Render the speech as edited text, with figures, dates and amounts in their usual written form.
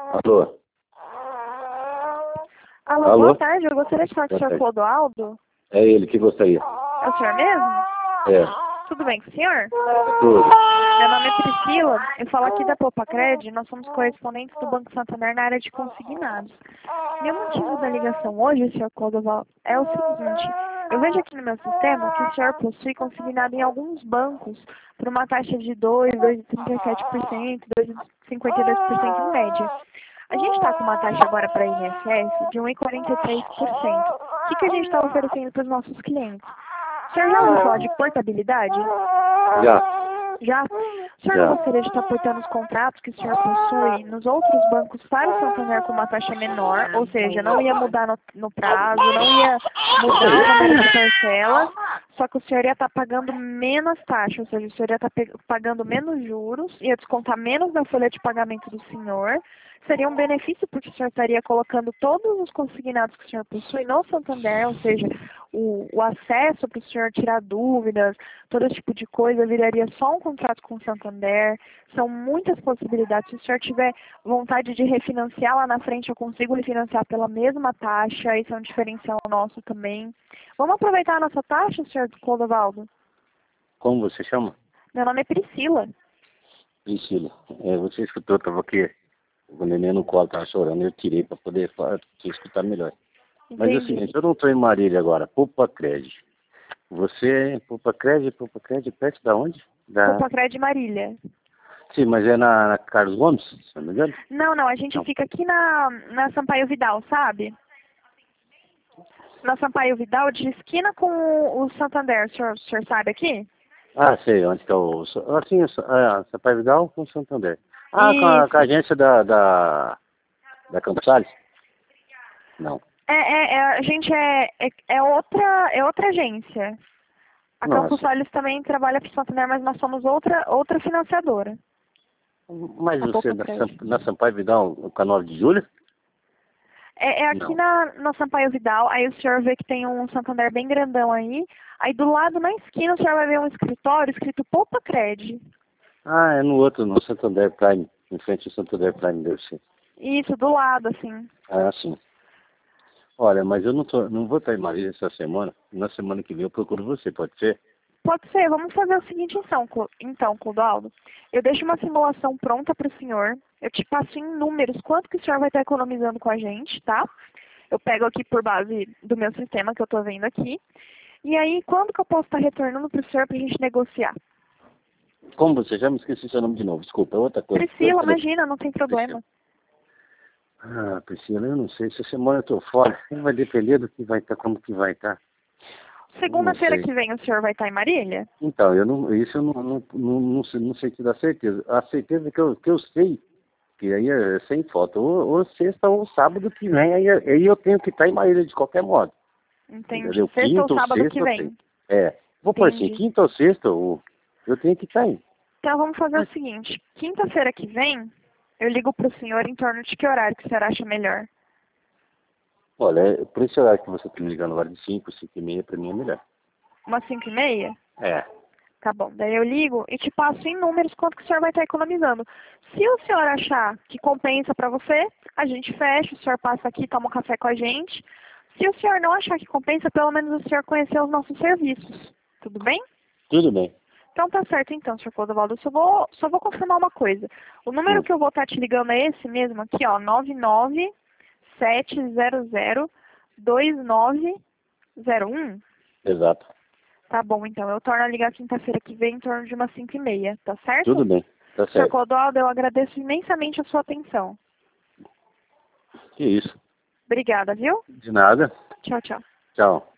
Alô? Alô, Alô? boa tarde. Eu gostaria de falar com o senhor Clodoaldo. É ele que gostaria. É o senhor mesmo? É, Tudo bem com o senhor? tudo. Meu nome é Priscila. Eu falo aqui da Popacred. Nós somos correspondentes do Banco Santander na área de consignados. E o motivo da ligação hoje, senhor Clodoaldo, é o seguinte. Eu vejo aqui no meu sistema que o senhor possui consignado em alguns bancos por uma taxa de 2, 2,37%, 2,52% em média. A gente está com uma taxa agora para INSS de 1,43%. O que a gente está oferecendo para os nossos clientes? O senhor já ouviu falar de portabilidade? Já. Já? O senhor Já. não gostaria de estar portando os contratos que o senhor possui nos outros bancos para o Santander com uma taxa menor? Ou seja, não ia mudar no prazo, não ia mudar o número de parcelas, só que o senhor ia estar pagando menos taxa, ou seja, o senhor ia estar pagando menos juros, ia descontar menos da folha de pagamento do senhor. Seria um benefício porque o senhor estaria colocando todos os consignados que o senhor possui no Santander, ou seja, o acesso para o senhor tirar dúvidas, todo esse tipo de coisa, viraria só um contrato com o Santander. São muitas possibilidades. Se o senhor tiver vontade de refinanciar lá na frente, eu consigo refinanciar pela mesma taxa. Isso é um diferencial nosso também. Vamos aproveitar a nossa taxa, senhor Clodoaldo? Como você chama? Meu nome é Priscila. Priscila. É, você escutou, eu tava aqui. O neném no colo tava chorando, eu tirei para poder te escutar melhor. Mas é o Entendi. seguinte, eu não estou em Marília agora, Popacred. Você é Popacred perto da onde? Popacred Marília. Sim, mas é na Carlos Gomes, se não me engano? Não, a gente Não. fica aqui na Sampaio Vidal, sabe? Na Sampaio Vidal, de esquina com o Santander, o senhor sabe aqui? Ah, sei, onde está o... Assim, Sampaio Vidal com Santander. Ah, com a Isso. agência da Campos Sales? Não. A gente é outra agência. A Campos Nossa. Sales também trabalha para o Santander, mas nós somos outra financiadora. Mas A você Popacred. na Sampaio Vidal, no canal de Júlia? É aqui Não. na Sampaio Vidal, aí o senhor vê que tem um Santander bem grandão aí do lado, na esquina, o senhor vai ver um escritório escrito Popacred. Ah, é no outro, no Santander Prime, em frente ao Santander Prime, deve ser. Isso, do lado, assim. Ah, sim. Olha, mas eu não vou estar em Marília essa semana. Na semana que vem eu procuro você, pode ser? Pode ser, vamos fazer o seguinte então, Clodoaldo. Eu deixo uma simulação pronta para o senhor. Eu te passo em números quanto que o senhor vai estar economizando com a gente, tá? Eu pego aqui por base do meu sistema que eu estou vendo aqui. E aí, quando que eu posso estar retornando para o senhor para a gente negociar? Como você? Já me esqueci seu nome de novo, desculpa, é outra coisa. Priscila, imagina, não tem Priscila. problema. Ah, Priscila, eu não sei. Se essa semana eu estou fora, vai depender do que vai estar, como que vai estar. Eu não Segunda-feira sei. que vem o senhor vai estar em Marília? Então, isso eu não sei te dar certeza. A certeza que eu sei, que aí é sem foto, ou sexta ou sábado que vem, aí eu tenho que estar em Marília de qualquer modo. Entendi. Entendeu? Sexta ou Quinta ou sábado que sexta eu tenho. vem? É. Vou pôr assim, Entendi. quinta ou sexta, eu tenho que estar aí. Então vamos fazer o Mas, seguinte. Quinta-feira que vem, eu ligo para o senhor em torno de que horário que o senhor acha melhor? olha, por esse horário que você está me ligando agora de 5h30, para mim é melhor. Umas 5h30? É. Tá bom. Daí eu ligo e te passo em números quanto que o senhor vai estar economizando. Se o senhor achar que compensa para você, a gente fecha, o senhor passa aqui, toma um café com a gente. Se o senhor não achar que compensa, pelo menos o senhor conhecer os nossos serviços. Tudo bem? Tudo bem. Então tá certo então, senhor Clodoaldo. Eu só vou confirmar uma coisa. O número Hum, que eu vou estar te ligando é esse mesmo aqui, ó, 997002901. exato. Tá bom, então. Eu torno a ligar quinta-feira que vem em torno de umas 5h30, tá Tudo certo? bem. Tá Senhor certo. Clodoaldo, eu agradeço imensamente a sua atenção. Que isso. Obrigada, viu? De nada. Tchau, tchau. Tchau.